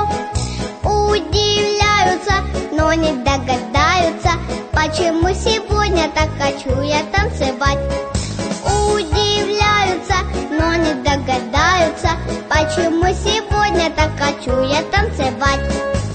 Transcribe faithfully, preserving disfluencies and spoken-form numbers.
Удивляются, но не догадаются, почему сегодня так хочу я танцевать. Удивляются, но не догадаются, почему сегодня так хочу я танцевать.